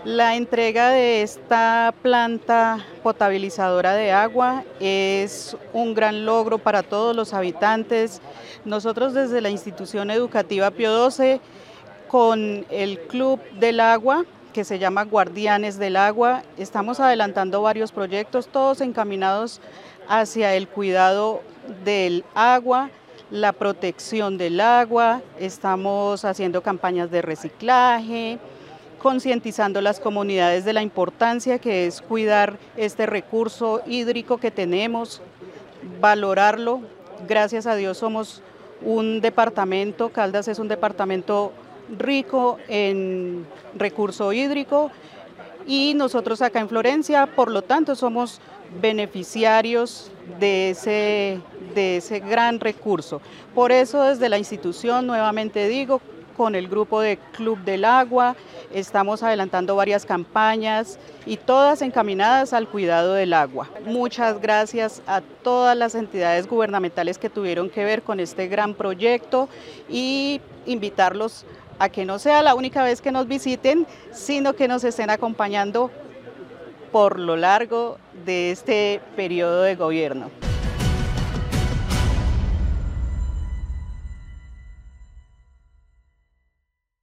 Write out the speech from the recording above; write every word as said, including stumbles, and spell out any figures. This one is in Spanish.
La entrega de esta planta potabilizadora de agua es un gran logro para todos los habitantes. Nosotros desde la institución educativa Pío doce, con el Club del Agua, que se llama Guardianes del Agua, estamos adelantando varios proyectos, todos encaminados hacia el cuidado del agua, la protección del agua. Estamos haciendo campañas de reciclaje, concientizando las comunidades de la importancia que es cuidar este recurso hídrico que tenemos, valorarlo. Gracias a Dios somos un departamento, Caldas es un departamento rico en recurso hídrico y nosotros acá en Florencia, por lo tanto, somos beneficiarios de ese, de ese gran recurso. Por eso desde la institución, nuevamente digo, con el grupo de Club del Agua, estamos adelantando varias campañas y todas encaminadas al cuidado del agua. Muchas gracias a todas las entidades gubernamentales que tuvieron que ver con este gran proyecto y invitarlos a que no sea la única vez que nos visiten, sino que nos estén acompañando por lo largo de este periodo de gobierno.